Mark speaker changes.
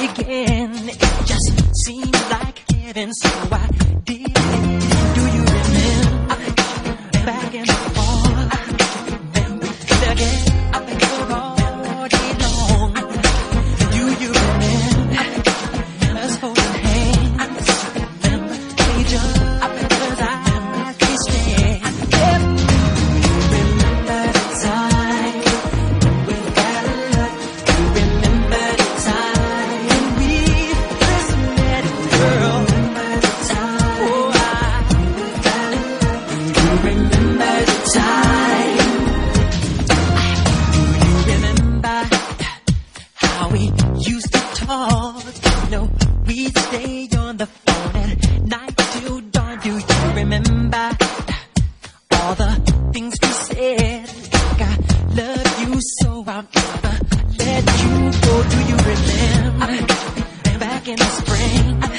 Speaker 1: again. It just seemed like heaven, so I did it. Do you remember back in the fall? Remember the game all day long. Do you remember us holding hands? Remember each other's eyes we stare. Do you remember the time we fell in love? Do you remember the time when we first met, girl? Remember the time, oh, we fell in love. Do you remember the time? Do you remember how we used to talk? No, we'd stay on the phone at night till dawn. Do you remember all the things we said? Like I love you so I'll never let you go. Do you remember back in the spring?